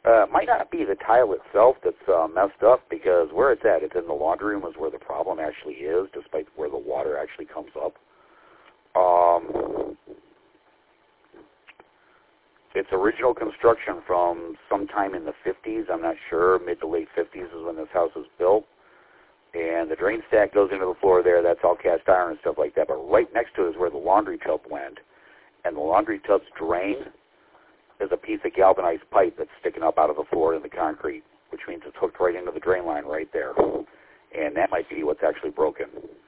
Might not be the tile itself that's messed up, because where it's at, it's in the laundry room, is where the problem actually is, despite where the water actually comes up. It's original construction from sometime in the 50s. I'm not sure. Mid to late 50s is when this house was built. And the drain stack goes into the floor there. That's all cast iron and stuff like that. But right next to it is where the laundry tub went. And the laundry tub's drain is a piece of galvanized pipe that's sticking up out of the floor in the concrete, which means it's hooked right into the drain line right there. And that might be what's actually broken.